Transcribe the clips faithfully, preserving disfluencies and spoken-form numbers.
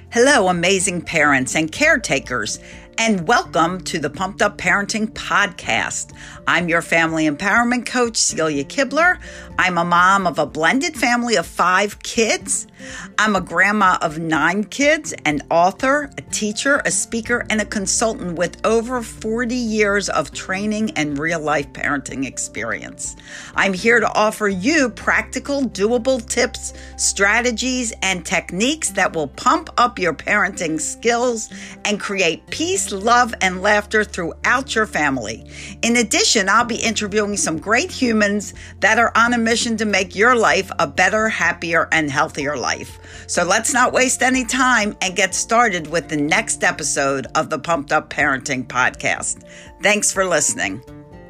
Hello, amazing parents and caretakers, and welcome to the Pumped Up Parenting Podcast. I'm your family empowerment coach, Celia Kibler. I'm a mom of a blended family of five kids. I'm a grandma of nine kids, an author, a teacher, a speaker, and a consultant with over forty years of training and real-life parenting experience. I'm here to offer you practical, doable tips, strategies, and techniques that will pump up your parenting skills and create peace, love, and laughter throughout your family. In addition, I'll be interviewing some great humans that are on a mission to make your life a better, happier, and healthier life. So let's not waste any time and get started with the next episode of the Pumped Up Parenting Podcast. Thanks for listening.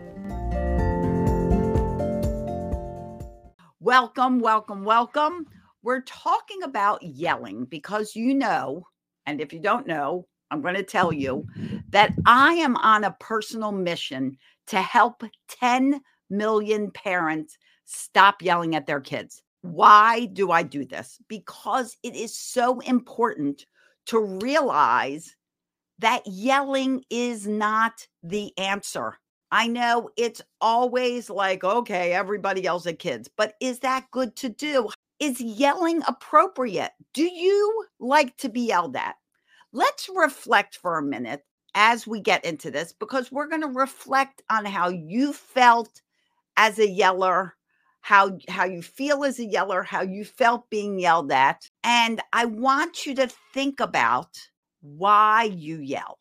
Welcome, welcome, welcome. We're talking about yelling because you know, and if you don't know, I'm going to tell you that I am on a personal mission to help ten million parents stop yelling at their kids. Why do I do this? Because it is so important to realize that yelling is not the answer. I know it's always like, okay, everybody yells at kids, but is that good to do? Is yelling appropriate? Do you like to be yelled at? Let's reflect for a minute as we get into this, because we're going to reflect on how you felt as a yeller, how, how you feel as a yeller, how you felt being yelled at. And I want you to think about why you yell.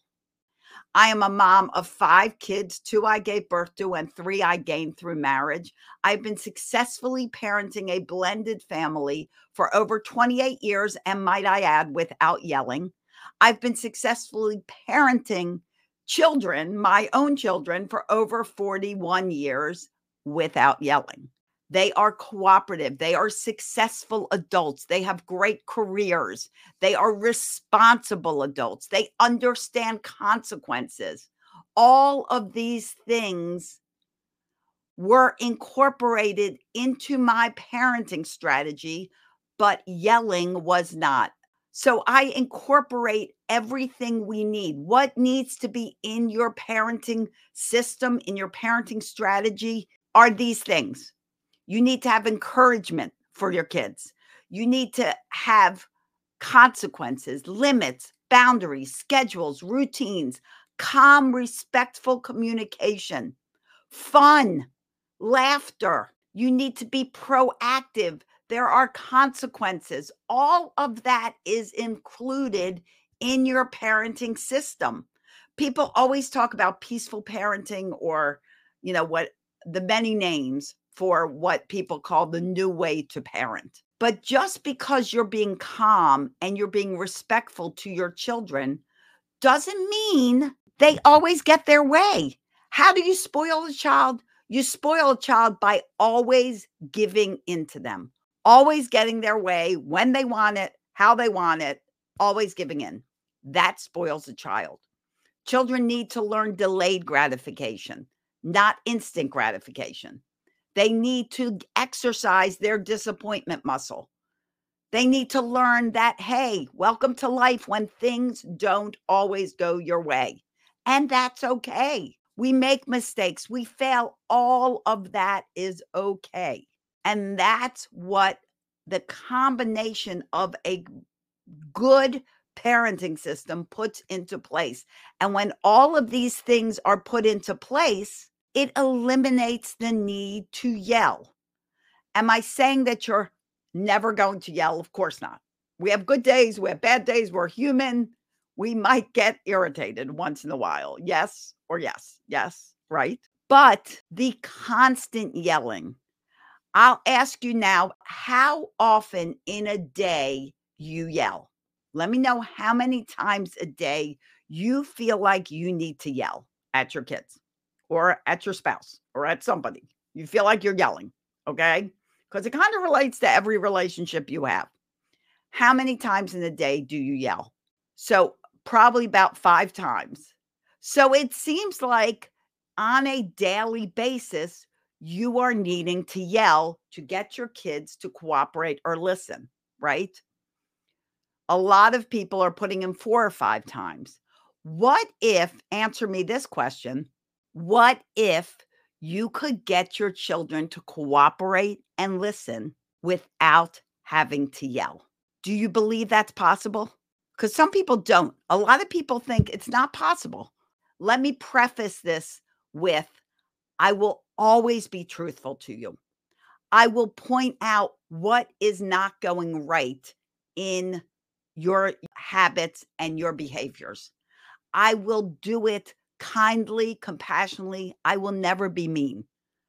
I am a mom of five kids, two I gave birth to and three I gained through marriage. I've been successfully parenting a blended family for over twenty-eight years, and might I add, without yelling. I've been successfully parenting children, my own children, for over forty-one years without yelling. They are cooperative. They are successful adults. They have great careers. They are responsible adults. They understand consequences. All of these things were incorporated into my parenting strategy, but yelling was not. So I incorporate everything we need. What needs to be in your parenting system, in your parenting strategy, are these things. You need to have encouragement for your kids. You need to have consequences, limits, boundaries, schedules, routines, calm, respectful communication, fun, laughter. You need to be proactive. There are consequences. All of that is included in your parenting system. People always talk about peaceful parenting, or, you know, what the many names for what people call the new way to parent. But just because you're being calm and you're being respectful to your children doesn't mean they always get their way. How do you spoil a child? You spoil a child by always giving into them, always getting their way when they want it, how they want it, always giving in. That spoils a child. Children need to learn delayed gratification, not instant gratification. They need to exercise their disappointment muscle. They need to learn that, hey, welcome to life when things don't always go your way. And that's okay. We make mistakes. We fail. All of that is okay. And that's what the combination of a good parenting system puts into place. And when all of these things are put into place, it eliminates the need to yell. Am I saying that you're never going to yell? Of course not. We have good days. We have bad days. We're human. We might get irritated once in a while. Yes or yes. Yes, right? But the constant yelling, I'll ask you now, how often in a day you yell? Let me know how many times a day you feel like you need to yell at your kids, or at your spouse, or at somebody. You feel like you're yelling, okay? Because it kind of relates to every relationship you have. How many times in a day do you yell? So probably about five times. So it seems like on a daily basis, you are needing to yell to get your kids to cooperate or listen, right? A lot of people are putting in four or five times. What if, answer me this question, what if you could get your children to cooperate and listen without having to yell? Do you believe that's possible? Because some people don't. A lot of people think it's not possible. Let me preface this with, I will always be truthful to you. I will point out what is not going right in your habits and your behaviors. I will do it kindly, compassionately. I will never be mean.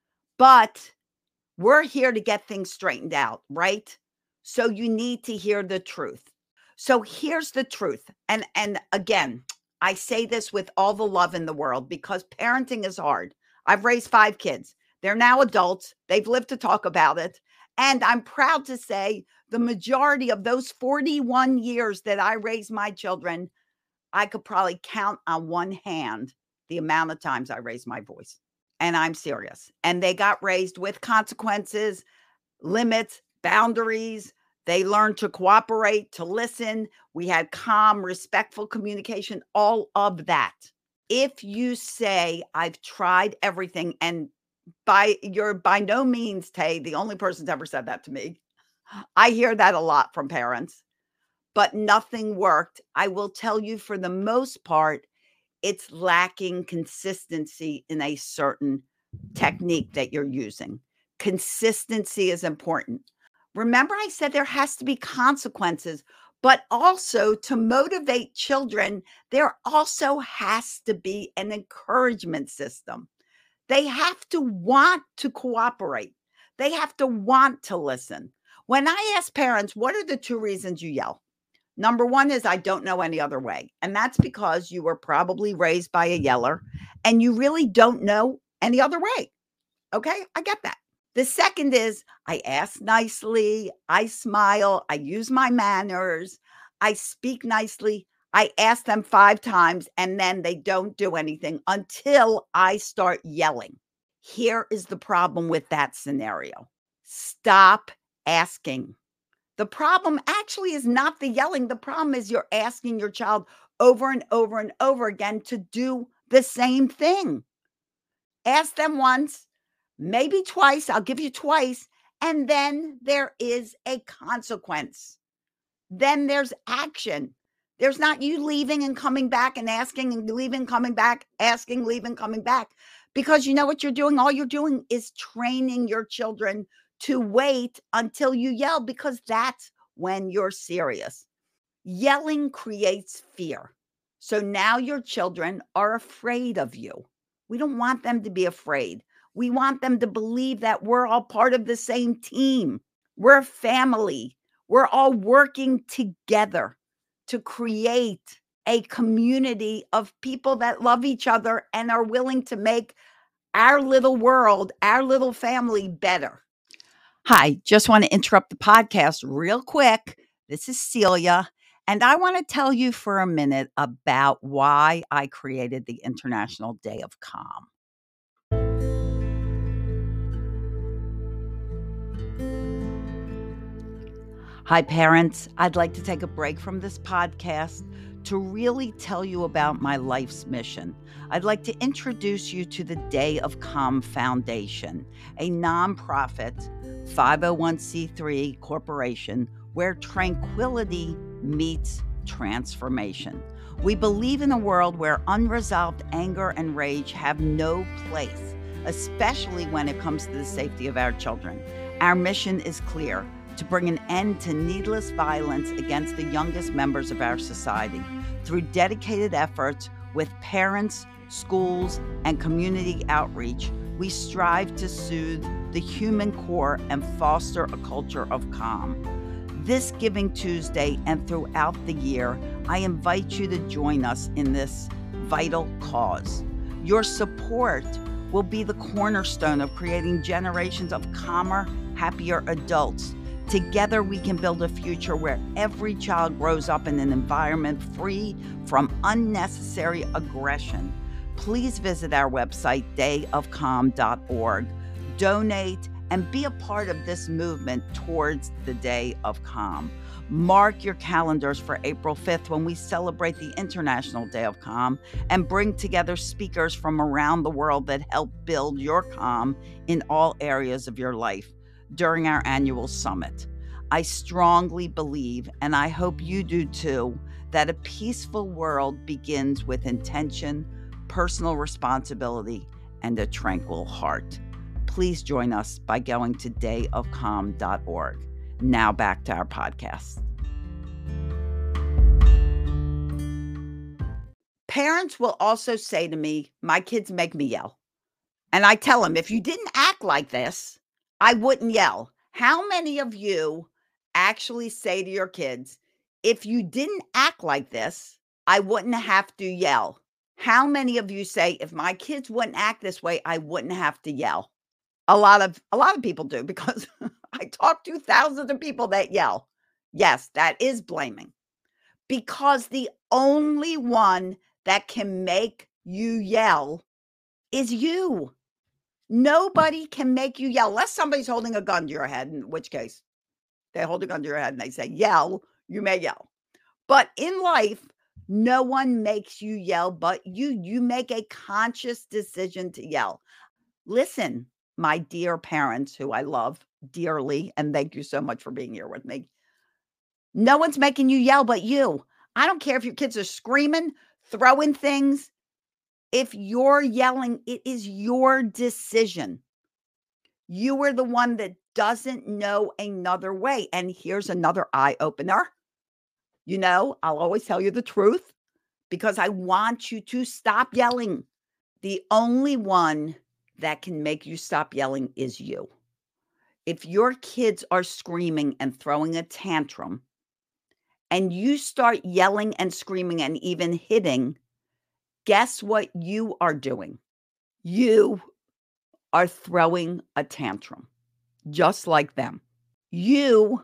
But we're here to get things straightened out, right? So you need to hear the truth. So here's the truth. And and again, I say this with all the love in the world because parenting is hard. I've raised five kids. They're now adults. They've lived to talk about it. And I'm proud to say the majority of those forty-one years that I raised my children, I could probably count on one hand the amount of times I raised my voice. And I'm serious. And they got raised with consequences, limits, boundaries. They learned to cooperate, to listen. We had calm, respectful communication, all of that. If you say, I've tried everything, and by you're by no means, Tay, the only person who's ever said that to me. I hear that a lot from parents, but nothing worked. I will tell you, for the most part, it's lacking consistency in a certain technique that you're using. Consistency is important. Remember, I said there has to be consequences, but also to motivate children, there also has to be an encouragement system. They have to want to cooperate. They have to want to listen. When I ask parents, what are the two reasons you yell? Number one is I don't know any other way. And that's because you were probably raised by a yeller and you really don't know any other way. Okay, I get that. The second is I ask nicely, I smile, I use my manners, I speak nicely. I ask them five times and then they don't do anything until I start yelling. Here is the problem with that scenario. Stop asking. The problem actually is not the yelling. The problem is you're asking your child over and over and over again to do the same thing. Ask them once, maybe twice. I'll give you twice. And then there is a consequence. Then there's action. There's not you leaving and coming back and asking and leaving, coming back, asking, leaving, coming back. Because you know what you're doing? All you're doing is training your children to wait until you yell, because that's when you're serious. Yelling creates fear. So now your children are afraid of you. We don't want them to be afraid. We want them to believe that we're all part of the same team. We're a family. We're all working together to create a community of people that love each other and are willing to make our little world, our little family better. Hi, just want to interrupt the podcast real quick. This is Celia, and I want to tell you for a minute about why I created the International Day of Calm. Hi, parents. I'd like to take a break from this podcast to really tell you about my life's mission. I'd like to introduce you to the Day of Calm Foundation, a nonprofit five oh one c three corporation where tranquility meets transformation. We believe in a world where unresolved anger and rage have no place, especially when it comes to the safety of our children. Our mission is clear: to bring an end to needless violence against the youngest members of our society. Through dedicated efforts with parents, schools, and community outreach, we strive to soothe the human core and foster a culture of calm. This Giving Tuesday and throughout the year, I invite you to join us in this vital cause. Your support will be the cornerstone of creating generations of calmer, happier adults. Together, we can build a future where every child grows up in an environment free from unnecessary aggression. Please visit our website, day of calm dot org. Donate and be a part of this movement towards the Day of Calm. Mark your calendars for April fifth when we celebrate the International Day of Calm and bring together speakers from around the world that help build your calm in all areas of your life during our annual summit. I strongly believe, and I hope you do too, that a peaceful world begins with intention, personal responsibility, and a tranquil heart. Please join us by going to day of calm dot org. Now back to our podcast. Parents will also say to me, my kids make me yell. And I tell them, if you didn't act like this, I wouldn't yell. How many of you actually say to your kids, if you didn't act like this, I wouldn't have to yell? How many of you say, if my kids wouldn't act this way, I wouldn't have to yell? A lot of a lot of people do, because I talk to thousands of people that yell. Yes, that is blaming. Because the only one that can make you yell is you. Nobody can make you yell unless somebody's holding a gun to your head, in which case they hold a gun to your head and they say, yell, you may yell. But in life, no one makes you yell but you. You make a conscious decision to yell. Listen, my dear parents, who I love dearly, and thank you so much for being here with me. No one's making you yell but you. I don't care if your kids are screaming, throwing things. If you're yelling, it is your decision. You are the one that doesn't know another way. And here's another eye opener. You know, I'll always tell you the truth because I want you to stop yelling. The only one that can make you stop yelling is you. If your kids are screaming and throwing a tantrum and you start yelling and screaming and even hitting, guess what you are doing? You are throwing a tantrum, just like them. You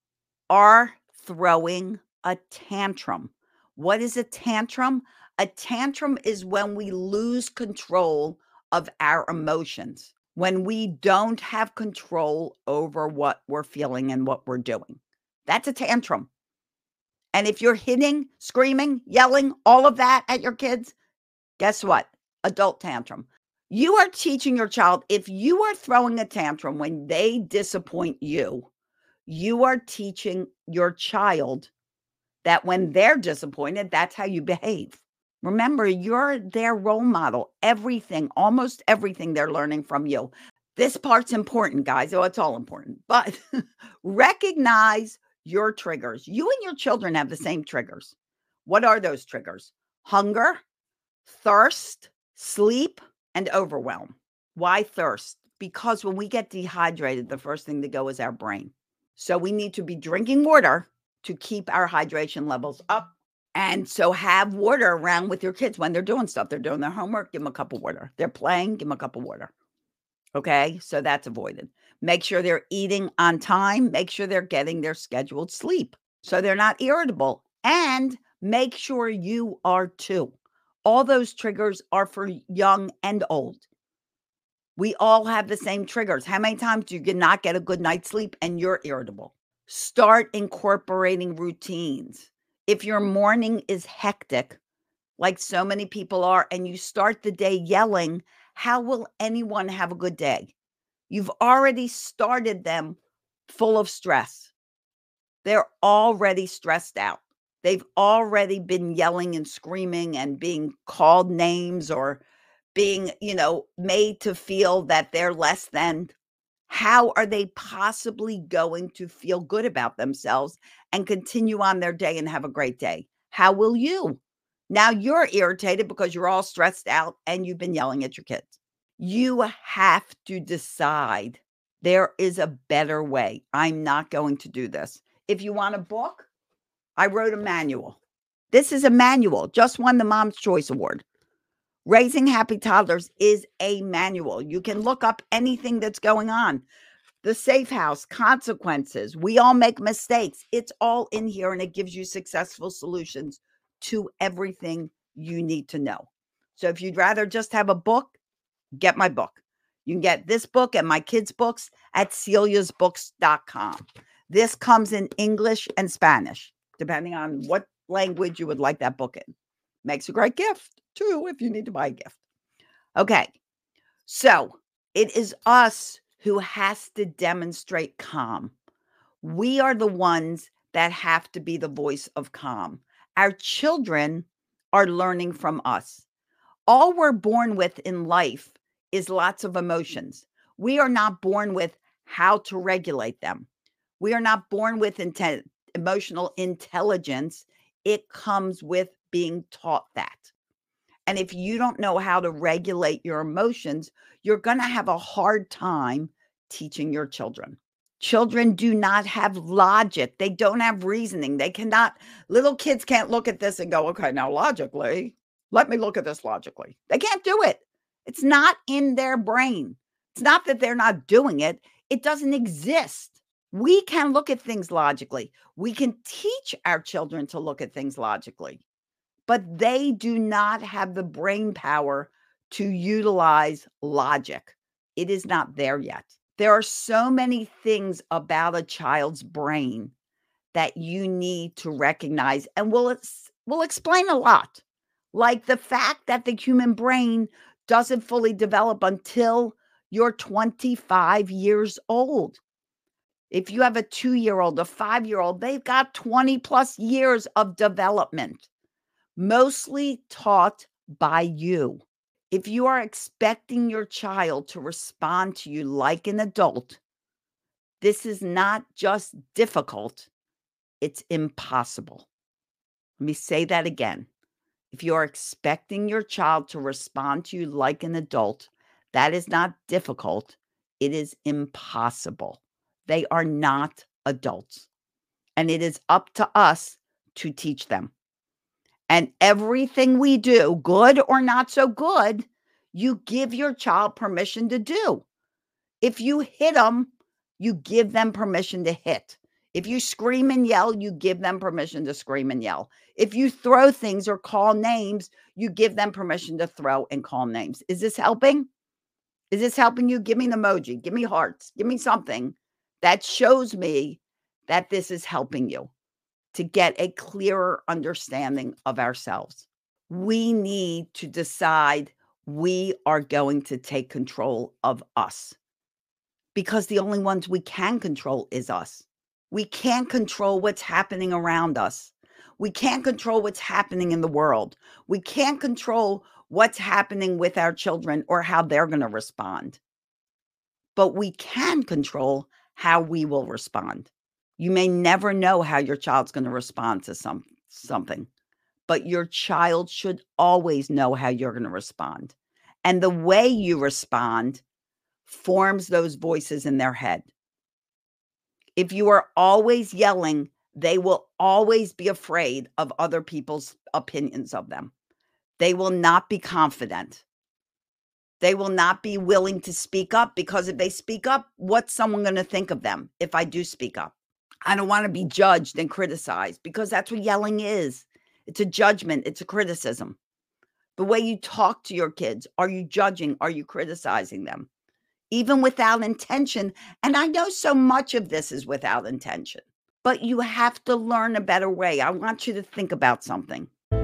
are throwing a tantrum. What is a tantrum? A tantrum is when we lose control of our emotions, when we don't have control over what we're feeling and what we're doing. That's a tantrum. And if you're hitting, screaming, yelling, all of that at your kids, guess what? Adult tantrum. You are teaching your child, if you are throwing a tantrum when they disappoint you, you are teaching your child that when they're disappointed, that's how you behave. Remember, you're their role model. Everything, almost everything they're learning from you. This part's important, guys. Oh, it's all important. But recognize your triggers. You and your children have the same triggers. What are those triggers? Hunger, thirst, sleep, and overwhelm. Why thirst? Because when we get dehydrated, the first thing to go is our brain. So we need to be drinking water to keep our hydration levels up. And so have water around with your kids when they're doing stuff. They're doing their homework, give them a cup of water. They're playing, give them a cup of water. Okay, so that's avoided. Make sure they're eating on time. Make sure they're getting their scheduled sleep so they're not irritable. And make sure you are too. All those triggers are for young and old. We all have the same triggers. How many times do you not get a good night's sleep and you're irritable? Start incorporating routines. If your morning is hectic, like so many people are, and you start the day yelling, how will anyone have a good day? You've already started them full of stress. They're already stressed out. They've already been yelling and screaming and being called names or being, you know, made to feel that they're less than. How are they possibly going to feel good about themselves and continue on their day and have a great day? How will you? Now you're irritated because you're all stressed out and you've been yelling at your kids. You have to decide there is a better way. I'm not going to do this. If you want a book, I wrote a manual. This is a manual, just won the Mom's Choice Award. Raising Happy Toddlers is a manual. You can look up anything that's going on. The Safe House, Consequences. We all make mistakes. It's all in here, and it gives you successful solutions to everything you need to know. So if you'd rather just have a book, get my book. You can get this book and my kids' books at celias books dot com. This comes in English and Spanish, depending on what language you would like that book in. Makes a great gift, too, if you need to buy a gift. Okay, so it is us who has to demonstrate calm. We are the ones that have to be the voice of calm. Our children are learning from us. All we're born with in life is lots of emotions. We are not born with how to regulate them. We are not born with inte- emotional intelligence. It comes with being taught that. And if you don't know how to regulate your emotions, you're going to have a hard time teaching your children. Children do not have logic. They don't have reasoning. They cannot, little kids can't look at this and go, okay, now logically, let me look at this logically. They can't do it. It's not in their brain. It's not that they're not doing it. It doesn't exist. We can look at things logically. We can teach our children to look at things logically, but they do not have the brain power to utilize logic. It is not there yet. There are so many things about a child's brain that you need to recognize, and we'll, we'll explain a lot. Like the fact that the human brain doesn't fully develop until you're twenty-five years old. If you have a two-year-old, a five-year-old, they've got twenty plus years of development, mostly taught by you. If you are expecting your child to respond to you like an adult, this is not just difficult, it's impossible. Let me say that again. If you are expecting your child to respond to you like an adult, that is not difficult, it is impossible. They are not adults. And it is up to us to teach them. And everything we do, good or not so good, you give your child permission to do. If you hit them, you give them permission to hit. If you scream and yell, you give them permission to scream and yell. If you throw things or call names, you give them permission to throw and call names. Is this helping? Is this helping you? Give me an emoji. Give me hearts. Give me something that shows me that this is helping you to get a clearer understanding of ourselves. We need to decide we are going to take control of us, because the only ones we can control is us. We can't control what's happening around us. We can't control what's happening in the world. We can't control what's happening with our children or how they're going to respond. But we can control how we will respond. You may never know how your child's going to respond to some, something, but your child should always know how you're going to respond. And the way you respond forms those voices in their head. If you are always yelling, they will always be afraid of other people's opinions of them. They will not be confident. They will not be willing to speak up, because if they speak up, what's someone going to think of them if I do speak up? I don't want to be judged and criticized, because that's what yelling is. It's a judgment. It's a criticism. The way you talk to your kids, are you judging? Are you criticizing them? Even without intention. And I know so much of this is without intention, but you have to learn a better way. I want you to think about something.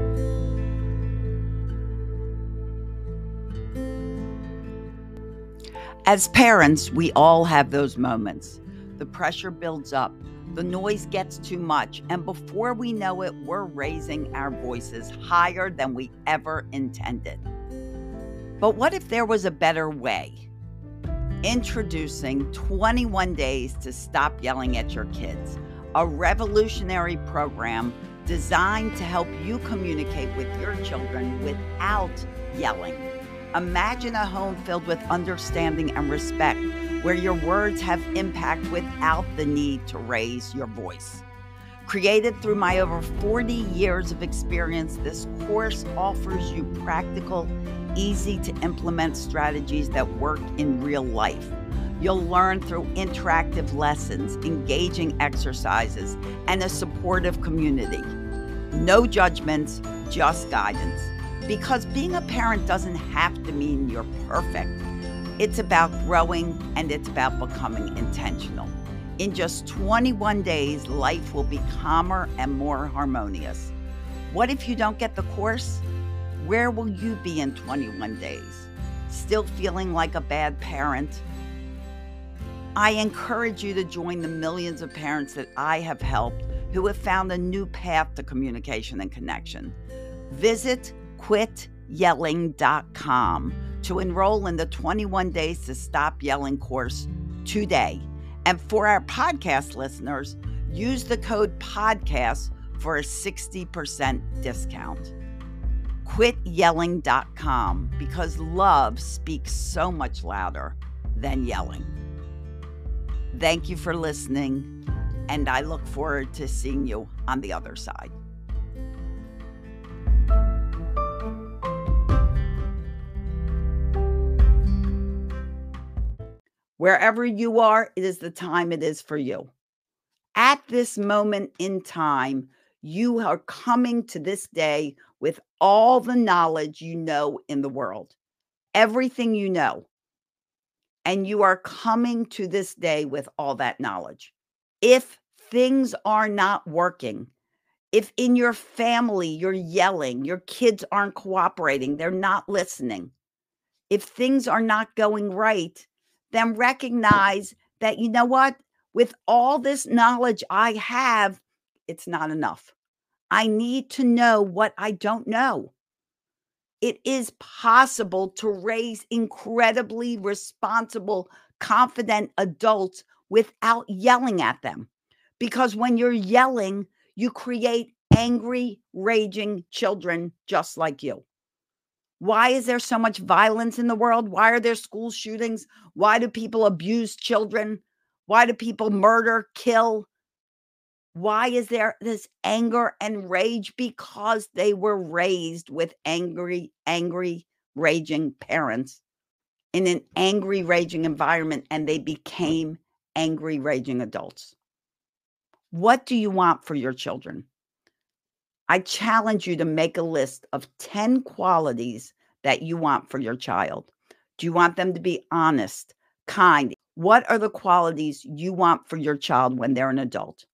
As parents, we all have those moments. The pressure builds up. The noise gets too much. And before we know it, we're raising our voices higher than we ever intended. But what if there was a better way? Introducing twenty-one Days to Stop Yelling at Your Kids, a revolutionary program designed to help you communicate with your children without yelling. Imagine a home filled with understanding and respect, where your words have impact without the need to raise your voice. Created through my over forty years of experience, this course offers you practical, easy to implement strategies that work in real life. You'll learn through interactive lessons, engaging exercises, and a supportive community. No judgments, just guidance. Because being a parent doesn't have to mean you're perfect, It's about growing and it's about becoming intentional. In just twenty-one days, life will be calmer and more harmonious. What if you don't get the course? Where will you be in twenty-one days? Still feeling like a bad parent? I encourage you to join the millions of parents that I have helped who have found a new path to communication and connection. Visit quit yelling dot com to enroll in the twenty-one Days to Stop Yelling course today. And for our podcast listeners, use the code PODCAST for a sixty percent discount. quit yelling dot com, because love speaks so much louder than yelling. Thank you for listening, and I look forward to seeing you on the other side. Wherever you are, it is the time it is for you. At this moment in time, you are coming to this day with all the knowledge you know in the world, everything you know. And you are coming to this day with all that knowledge. If things are not working, if in your family you're yelling, your kids aren't cooperating, they're not listening, if things are not going right, then recognize that, you know what? With all this knowledge I have, it's not enough. I need to know what I don't know. It is possible to raise incredibly responsible, confident adults without yelling at them. Because when you're yelling, you create angry, raging children just like you. Why is there so much violence in the world? Why are there school shootings? Why do people abuse children? Why do people murder, kill? Why is there this anger and rage? Because they were raised with angry, angry, raging parents in an angry, raging environment, and they became angry, raging adults. What do you want for your children? I challenge you to make a list of ten qualities that you want for your child. Do you want them to be honest, kind? What are the qualities you want for your child when they're an adult?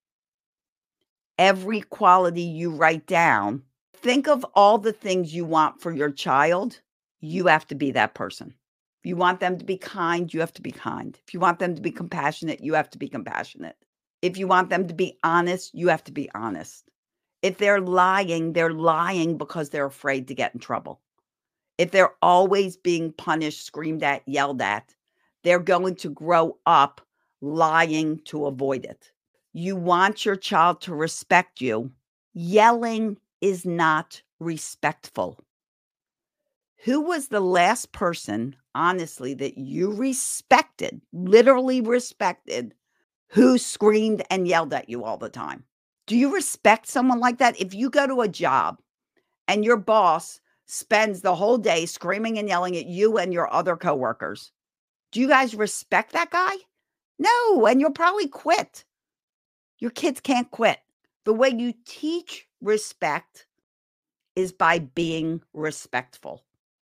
Every quality you write down, think of all the things you want for your child. You have to be that person. If you want them to be kind, you have to be kind. If you want them to be compassionate, you have to be compassionate. If you want them to be honest, you have to be honest. If they're lying, they're lying because they're afraid to get in trouble. If they're always being punished, screamed at, yelled at, they're going to grow up lying to avoid it. You want your child to respect you. Yelling is not respectful. Who was the last person, honestly, that you respected, literally respected, who screamed and yelled at you all the time? Do you respect someone like that? If you go to a job and your boss spends the whole day screaming and yelling at you and your other coworkers, do you guys respect that guy? No, and you'll probably quit. Your kids can't quit. The way you teach respect is by being respectful.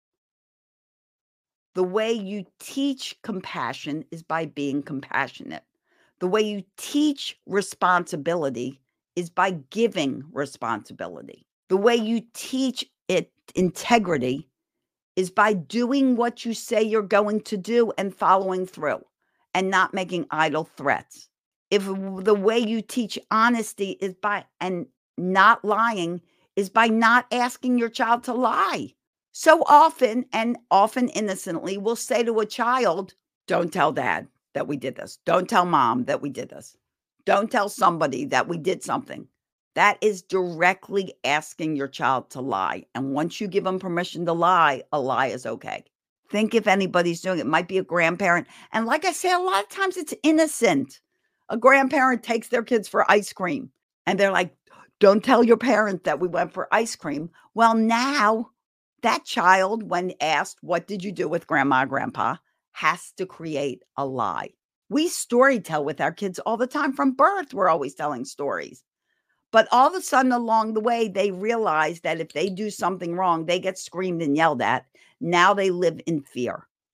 The way you teach compassion is by being compassionate. The way you teach responsibility is by giving responsibility. The way you teach it integrity is by doing what you say you're going to do and following through and not making idle threats. If the way you teach honesty is by and not lying is by not asking your child to lie. So often, and often innocently, we'll say to a child, don't tell dad that we did this. Don't tell mom that we did this. Don't tell somebody that we did something. That is directly asking your child to lie. And once you give them permission to lie, a lie is okay. Think if anybody's doing it. It might be a grandparent. And like I say, a lot of times it's innocent. A grandparent takes their kids for ice cream and they're like, don't tell your parent that we went for ice cream. Well, now that child, when asked, what did you do with grandma, grandpa, has to create a lie. We story tell with our kids all the time. From birth, we're always telling stories. But all of a sudden along the way, they realize that if they do something wrong, they get screamed and yelled at. Now they live in fear.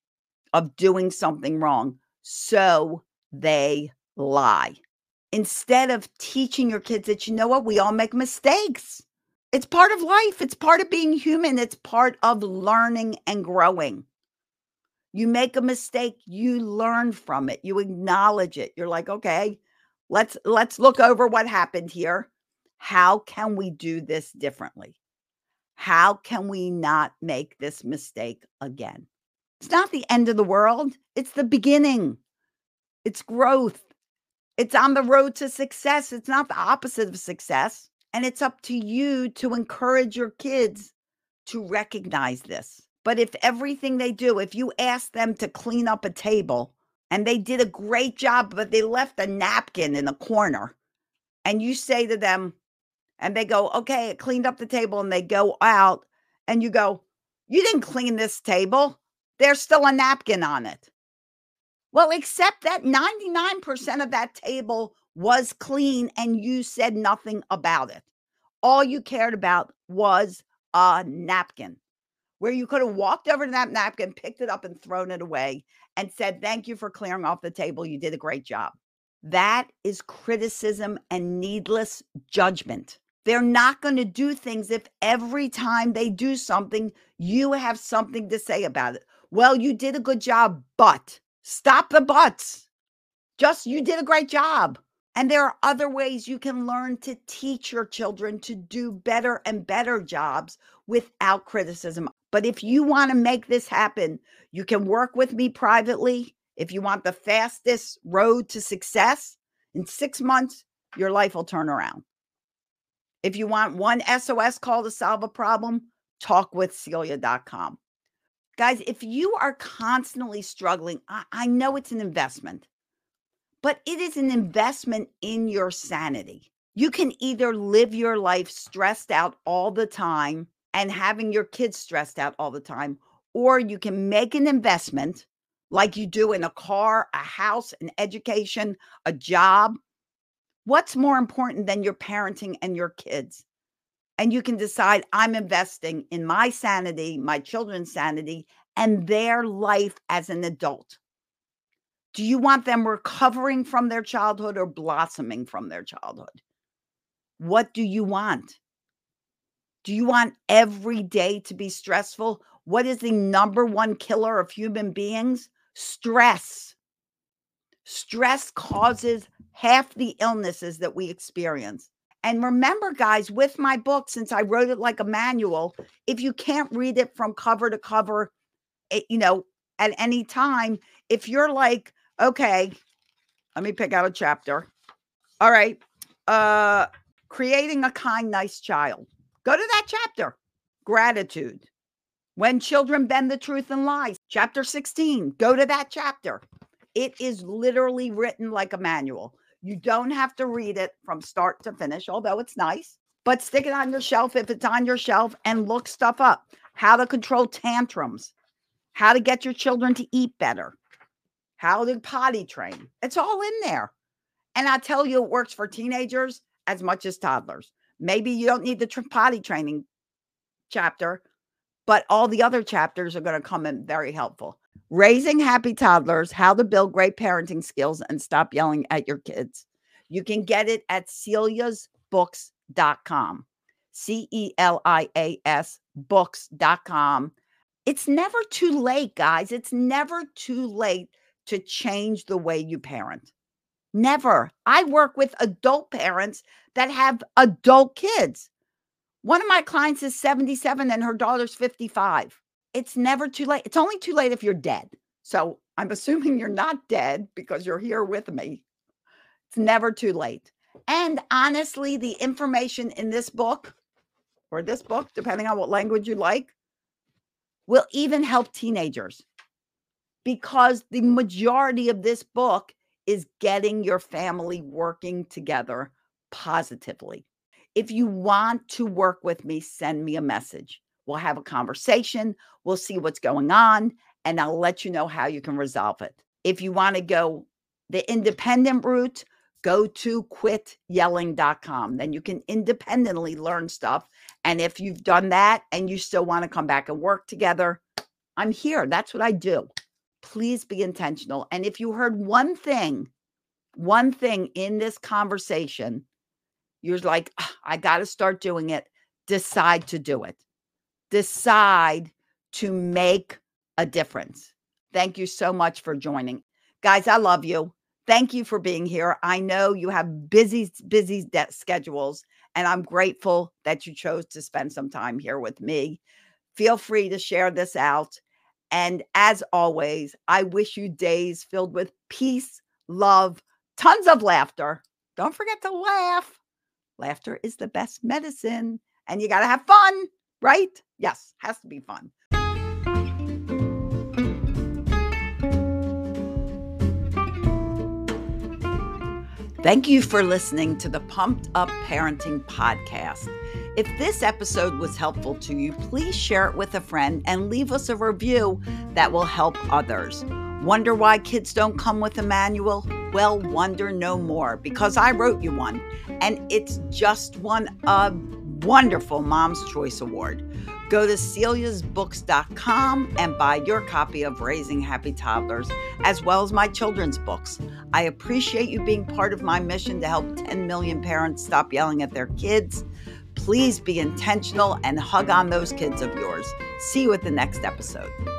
of doing something wrong. So they lie. Instead of teaching your kids that, you know what, we all make mistakes. It's part of life. It's part of being human. It's part of learning and growing. You make a mistake, you learn from it. You acknowledge it. You're like, okay, let's let's look over what happened here. How can we do this differently? How can we not make this mistake again? It's not the end of the world. It's the beginning. It's growth. It's on the road to success. It's not the opposite of success. And it's up to you to encourage your kids to recognize this. But if everything they do, if you ask them to clean up a table and they did a great job, but they left a napkin in a corner, and you say to them, and they go, okay, I cleaned up the table, and they go out, and you go, you didn't clean this table. There's still a napkin on it. Well, except that ninety-nine percent of that table was clean and you said nothing about it. All you cared about was a napkin, where you could have walked over to that napkin, picked it up and thrown it away and said, thank you for clearing off the table. You did a great job. That is criticism and needless judgment. They're not going to do things if every time they do something, you have something to say about it. Well, you did a good job, but stop the buts. Just, you did a great job. And there are other ways you can learn to teach your children to do better and better jobs without criticism. But if you want to make this happen, you can work with me privately. If you want the fastest road to success, in six months, your life will turn around. If you want one S O S call to solve a problem, talk with celia dot com. Guys, if you are constantly struggling, I, I know it's an investment, but it is an investment in your sanity. You can either live your life stressed out all the time and having your kids stressed out all the time, or you can make an investment like you do in a car, a house, an education, a job. What's more important than your parenting and your kids? And you can decide, I'm investing in my sanity, my children's sanity, and their life as an adult. Do you want them recovering from their childhood or blossoming from their childhood? What do you want? Do you want every day to be stressful? What is the number one killer of human beings? Stress. Stress causes half the illnesses that we experience. And remember, guys, with my book, since I wrote it like a manual, if you can't read it from cover to cover, it, you know, at any time, if you're like, okay, let me pick out a chapter. All right. Uh, creating a kind, nice child. Go to that chapter. Gratitude. When children bend the truth and lies. Chapter sixteen. Go to that chapter. It is literally written like a manual. You don't have to read it from start to finish, although it's nice, but stick it on your shelf if it's on your shelf and look stuff up. How to control tantrums, how to get your children to eat better, how to potty train. It's all in there. And I tell you, it works for teenagers as much as toddlers. Maybe you don't need the tr- potty training chapter, but all the other chapters are going to come in very helpful. Raising happy toddlers, how to build great parenting skills and stop yelling at your kids. You can get it at celias books dot com. C E L I A S books dot com. It's never too late, guys. It's never too late to change the way you parent. Never. I work with adult parents that have adult kids. One of my clients is seventy-seven and her daughter's fifty-five. It's never too late. It's only too late if you're dead. So I'm assuming you're not dead because you're here with me. It's never too late. And honestly, the information in this book or this book, depending on what language you like, will even help teenagers because the majority of this book is getting your family working together positively. If you want to work with me, send me a message. We'll have a conversation. We'll see what's going on, and I'll let you know how you can resolve it. If you want to go the independent route, go to quit yelling dot com. Then you can independently learn stuff. And if you've done that and you still want to come back and work together, I'm here. That's what I do. Please be intentional. And if you heard one thing, one thing in this conversation, you're like, "Ah, I got to start doing it." Decide to do it. Decide to make a difference. Thank you so much for joining. Guys, I love you. Thank you for being here. I know you have busy, busy de- schedules, and I'm grateful that you chose to spend some time here with me. Feel free to share this out. And as always, I wish you days filled with peace, love, tons of laughter. Don't forget to laugh. Laughter is the best medicine, and you got to have fun, right? Yes, has to be fun. Thank you for listening to the Pumped Up Parenting Podcast. If this episode was helpful to you, please share it with a friend and leave us a review that will help others. Wonder why kids don't come with a manual? Well, wonder no more, because I wrote you one, and it's just won a wonderful Mom's Choice Award. Go to celias books dot com and buy your copy of Raising Happy Toddlers, as well as my children's books. I appreciate you being part of my mission to help ten million parents stop yelling at their kids. Please be intentional and hug on those kids of yours. See you at the next episode.